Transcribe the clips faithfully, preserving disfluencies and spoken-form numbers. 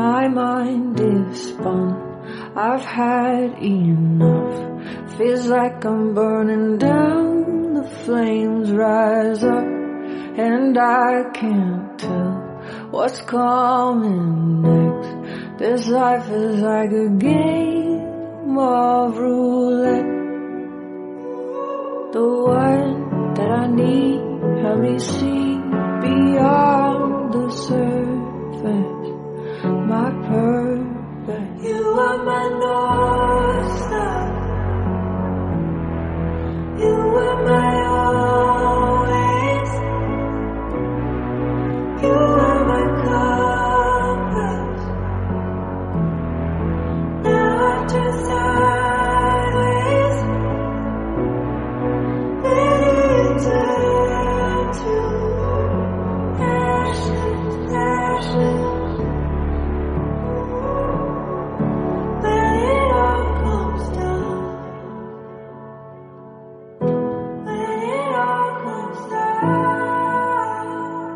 My mind is spun, I've had enough. Feels like I'm burning down, the flames rise up, and I can't tell what's coming next. This life is like a game of roulette. The one that I need, help me see beyond the surface, my purpose. You are my North Star, you are my always, you are my compass. Now I turn sideways, let it turn to ashes, ashes. When it all comes down, when it all comes down,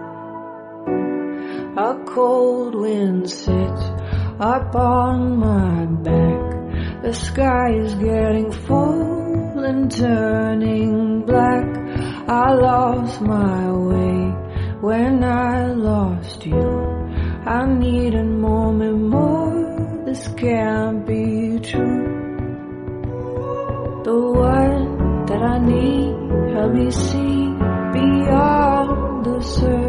a cold wind sits up on my back. The sky is getting full and turning black. I lost my way when I lost you. I need a moment more, this can't be true. The one that I need, help me see beyond the surface.